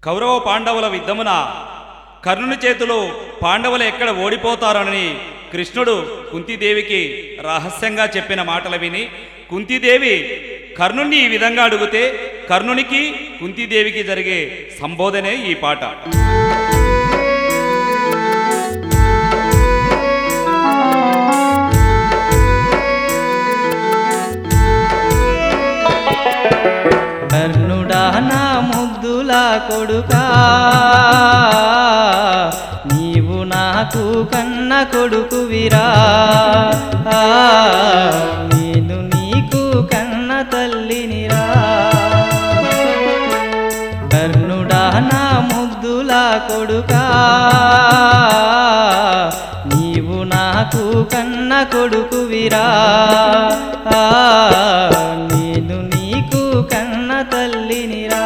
కౌరవ పాండవుల యుద్ధమున కర్ణుని చేతిలో పాండవులు ఎక్కడ ఓడిపోతారని కృష్ణుడు కుంతీదేవికి రహస్యంగా చెప్పిన మాటలు విని కుంతీదేవి కర్ణుని ఈ విధంగా అడిగితే కర్ణునికి కుంతీదేవికి జరిగే సంబోధనే ఈ పాట. కర్ణుడా నా ముద్దుల కొడుకా, నీవు నాకు కన్న కొడుకువిరా, నేను నీకు కన్న తల్లినిరా. కర్ణుడా నా ముద్దుల కొడుకా, నీవు నాకు కన్న కొడుకువిరా, నేను నీకు కన్న తల్లినిరా.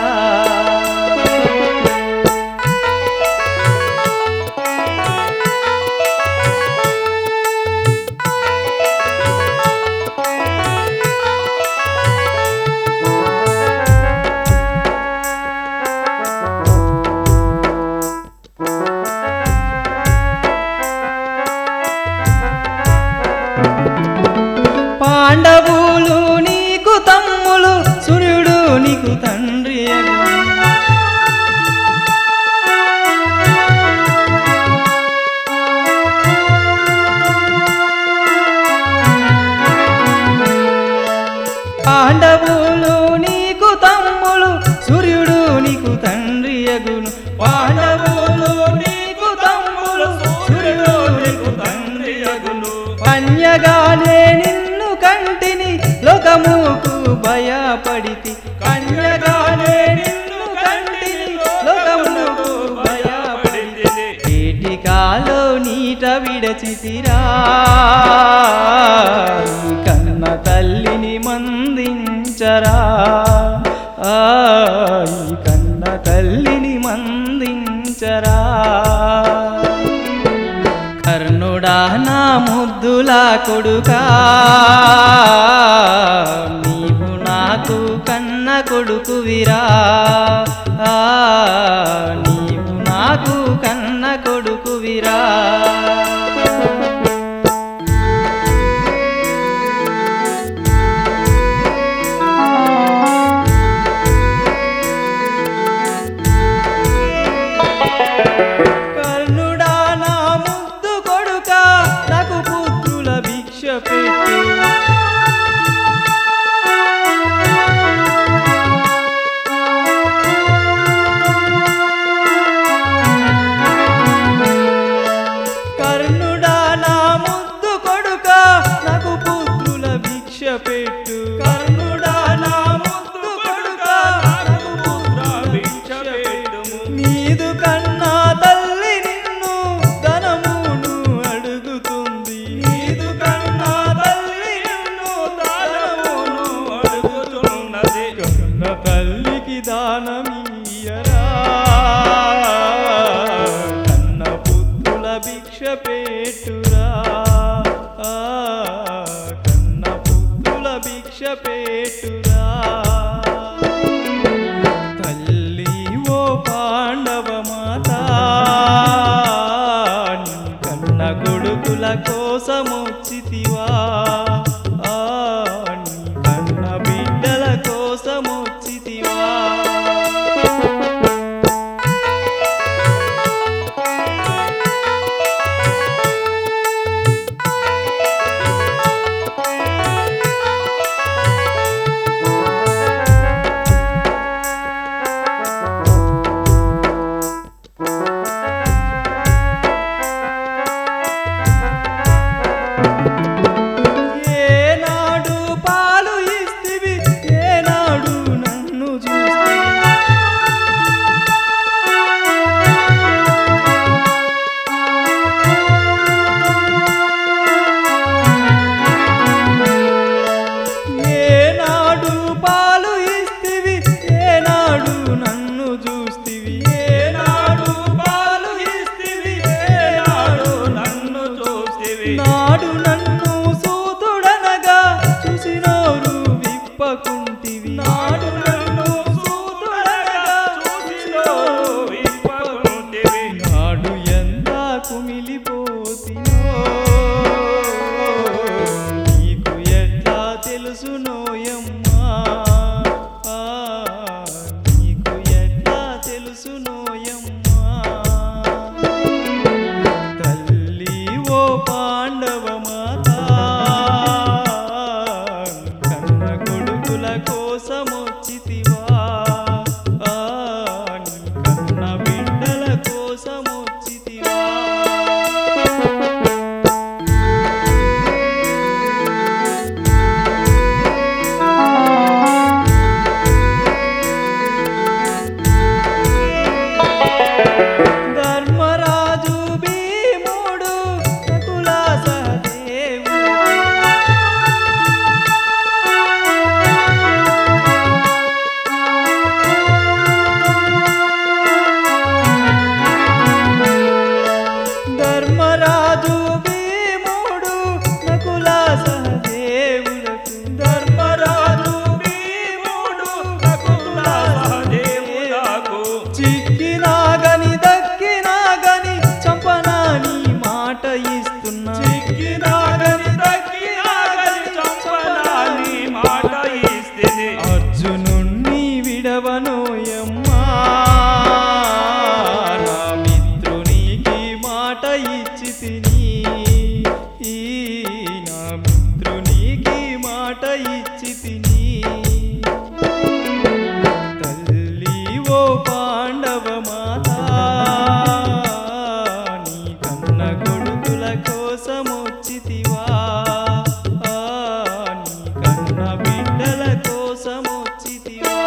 పాండవులు నీకు తమ్ములు, సూర్యుడు నీకు తండ్రి. పాండవులు నీకు తమ్ములు, సూర్యుడు నీకు తండ్రి అగును. పాండవులు నీకు తమ్ములు, సూర్యుడు నీకు తండ్రి అగును. కన్యగానే నిన్ను కంటిని లోకముకు భయపడితి, కన్యగానే నిన్ను కంటిని లోకముకు భయపడితి. ఏటికాలో నీట విడచితిరా, కన్న తల్లిని మందించరా, కన్న తల్లిని మందించరా. కర్ణుడా నా ముద్దుల కొడుకా, నీవు నాకు కన్న కొడుకువిరా, నీవు నాకు కన్న కొడుకువిరా. కర్ణుడా నా ముద్దు కొడుకా, నాకు పుత్రుల భిక్ష పెట్టు. కర్ణుడా నా ముద్దు కొడుకా, నాకు పుత్రుల భిక్ష పెట్టు. కర్ణుడా నా ముద్దు కొడుకా, నాకు పుత్రుల భిక్ష పెట్టు. నీదు కన్నా తల్లి నిన్ను ధనమును అడుగుతుంది, నీదు కన్నా తల్లి నిన్ను ధనమును అడుగుతున్నది. కన్న తల్లికి దానమీయరా, కన్న పుత్రుల భిక్ష పెట్టురా, కన్న పుత్రుల భిక్ష పెట్టురా. తల్లి ఓ పాండవ మాత, నీ కన్న కొడుకుల కోసమొచ్చితివా, నీ కన్న బిడ్డల కోసమొచ్చితివా. ఓ పాండవ మాత నీ కన్న కొడుకుల కోసమొచ్చితివా నీ కన్న బిడ్డల కోసమొచ్చితివా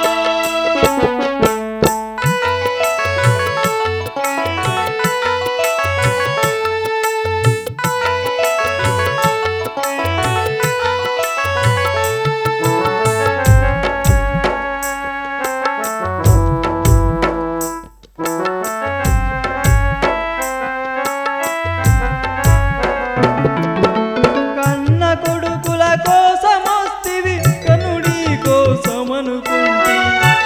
కన్న కొడుకుల కోసమొస్తివి కనుడి కోసమనుకుంటి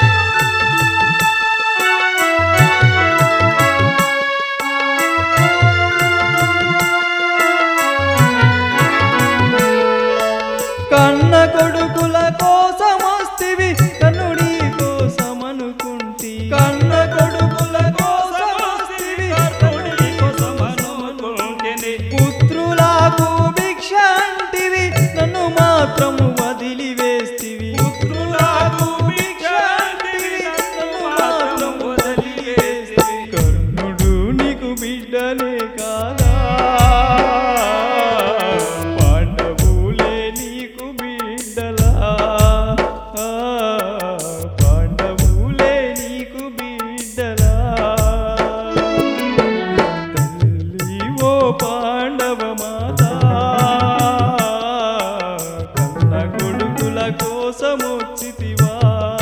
కన్న కొడుకుల కోసమొస్తివి కనుడి కోసమనుకుంటి కన్న కొడుకుల కోసమొస్తివి కనుడి కోసమనుకుంటి పుత్రులకు భిక్ష అంటివి నన్ను మాత్రం వదిలివేస్తివి పుత్రులకు భిక్ష అంటివి నన్ను మాత్రం వదిలివేస్తివి కర్ణుడు నీకు బిడ్డలే కాదా పాండవులే నీకు బిడ్డలా పాండవులే నీకు బిడ్డలా తల్లి ఓ పాండవ మాత కన్న కొడుకుల కోసమొచ్చితివా